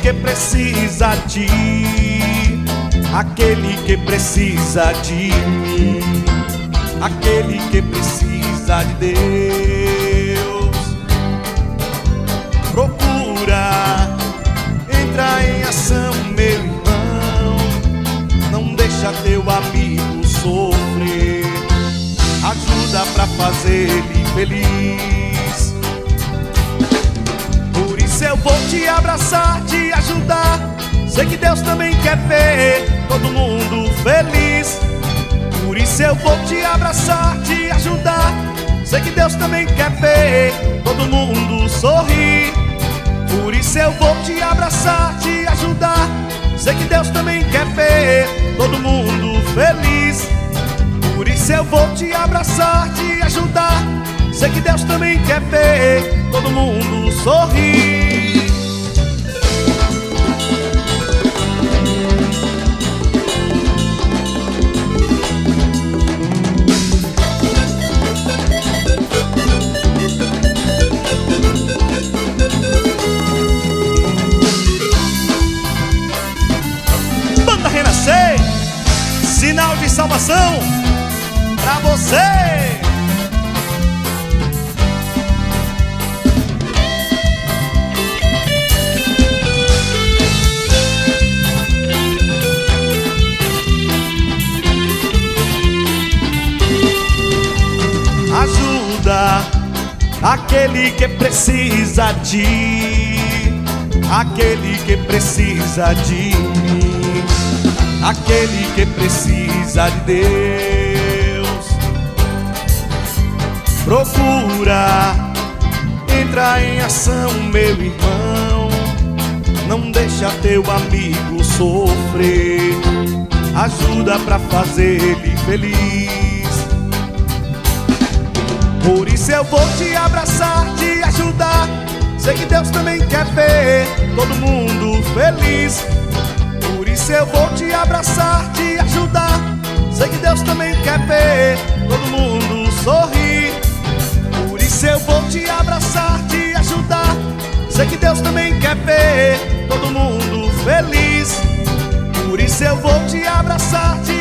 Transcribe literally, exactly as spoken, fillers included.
que precisa de, aquele que precisa de mim, aquele que precisa de Deus. Procura, entra em ação, meu irmão, não deixa teu amigo sofrer, ajuda pra fazer ele feliz. Por isso eu vou te abraçar, te ajudar, sei que Deus também quer ver todo mundo feliz. Por isso eu vou te abraçar, te ajudar, sei que Deus também quer ver todo mundo sorrir. Por isso eu vou te abraçar, te ajudar, sei que Deus também quer ver todo mundo feliz. Por isso eu vou te abraçar, te ajudar, sei que Deus também quer ver todo mundo sorrir. Banda Renascer, sinal de salvação pra você. Ajuda aquele que precisa de, aquele que precisa de mim, aquele que precisa de Deus. Procura, entra em ação, meu irmão, não deixa teu amigo sofrer, ajuda pra fazer ele feliz. Por isso eu vou te abraçar, te ajudar, sei que Deus também quer ver todo mundo feliz. Por isso eu vou te abraçar, te ajudar, sei que Deus também quer ver todo mundo sorrir. Por isso eu vou te abraçar, te ajudar, sei que Deus também quer ver todo mundo feliz. Por isso eu vou te abraçar, te